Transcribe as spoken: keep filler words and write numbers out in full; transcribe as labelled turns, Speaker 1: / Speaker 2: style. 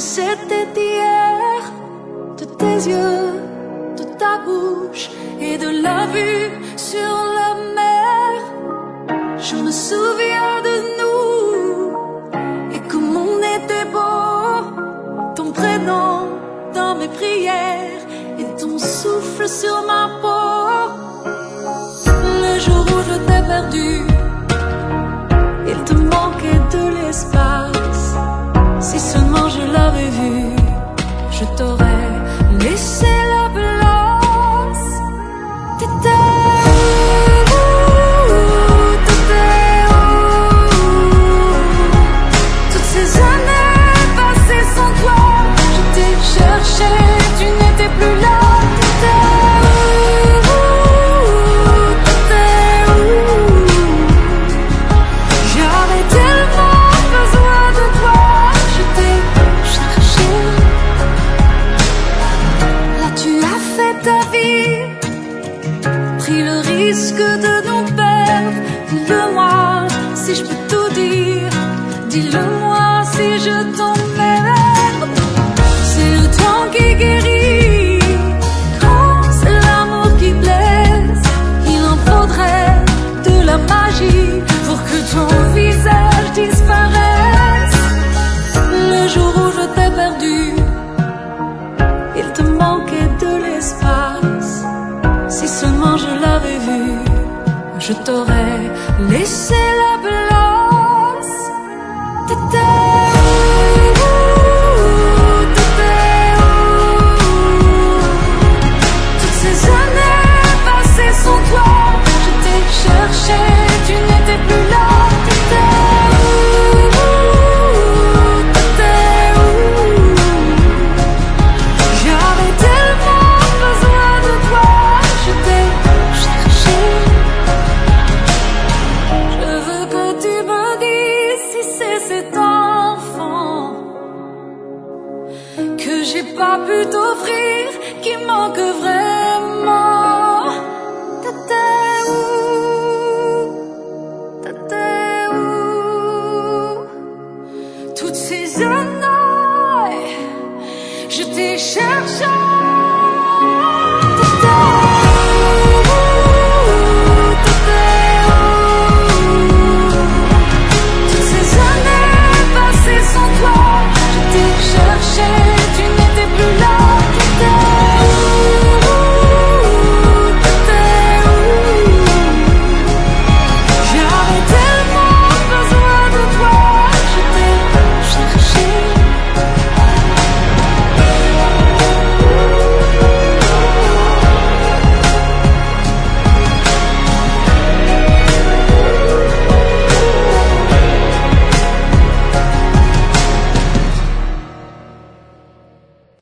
Speaker 1: c'était hier, de tes yeux, de ta bouche et de la vue sur la mer. Je me souviens de nous et comme on était beau, ton prénom dans mes prières et ton souffle sur ma peau. Le jour où je t'ai perdu, il te manquait de l'espace. Si seulement je l'avais vu, je t'aurais laissé la place. T'étais où? T'étais où? Toutes ces années passées sans toi, je t'ai cherché, tu n'étais plus là. Pris le risque de nous perdre. Dis-le-moi si je peux tout dire. Dis-le-moi si je t'emmerde. C'est le temps qui guérit. Quand c'est l'amour qui blesse, il en faudrait de la magie pour que ton visage disparaisse. Le jour où je t'ai perdu, il te manquait de l'espace. Si seulement je l'avais vu, je t'aurais laissé la place. T'étais où? T'étais où? Toutes ces années passées sans toi, je t'ai cherché, tu n'étais plus là. T'étais où? T'étais où? J'avais tellement besoin de toi. Je t'ai cherché. Je veux que tu me dises si c'est cet enfant que j'ai pas pu t'offrir qui manque vraiment. T'étais où? T'étais où? Toutes ces années, je t'ai cherché.